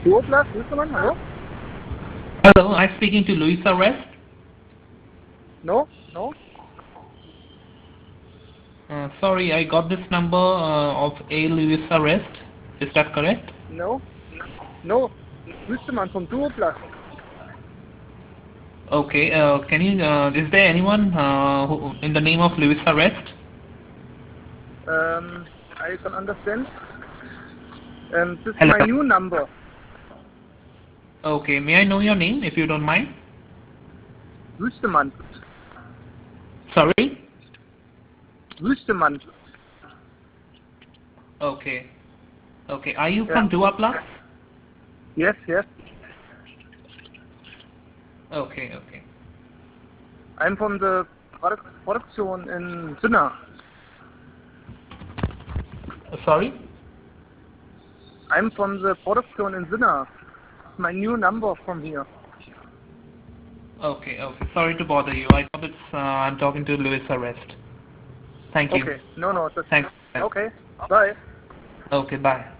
Duoplatz, Wüstemann, hello? Hello, I'm speaking to Louisa West. No? No? Sorry, I got this number of A. Louisa West. Is that correct? No? No? Wüstemann from Duoplatz. Okay, can you, is there anyone who, in the name of Louisa West? I don't understand. This is Hello. my new number. Okay, may I know your name if you don't mind? Wüstemann. Sorry? Wüstemann. Okay. Okay, are you Yeah. from Duapla? Yes, yes. Okay, okay. I'm from the production in Sinna. Sorry? I'm from the production in Sinna. It's my new number from here. Okay, okay. Sorry to bother you. I thought it's, I'm talking to Louisa West. Thank you. Okay. No, that's... Thanks. Okay. Bye. Okay, bye.